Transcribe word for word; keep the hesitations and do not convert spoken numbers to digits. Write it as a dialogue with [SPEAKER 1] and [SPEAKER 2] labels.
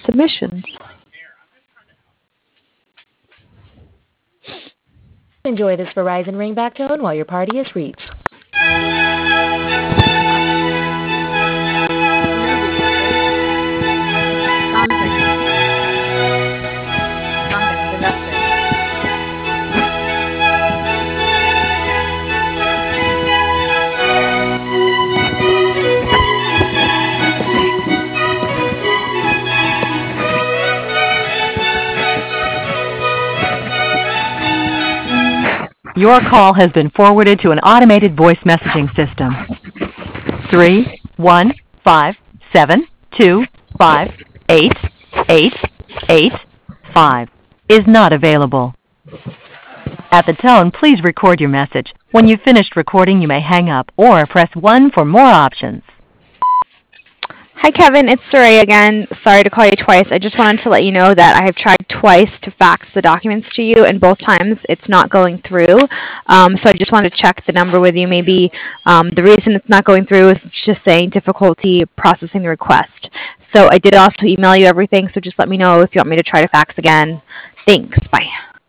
[SPEAKER 1] submissions.
[SPEAKER 2] Enjoy this Verizon ringback tone while your party is reached. Your call has been forwarded to an automated voice messaging system. Three one five seven two five eight eight eight five is not available. At the tone, please record your message. When you've finished recording, you may hang up or press one for more options.
[SPEAKER 3] Hi, Kevin. It's Soraya again. Sorry to call you twice. I just wanted to let you know that I have tried twice to fax the documents to you, and both times it's not going through. Um, so I just wanted to check the number with you. Maybe um, the reason it's not going through is just saying difficulty processing the request. So I did also email you everything, so just let me know if you want me to try to fax again. Thanks. Bye.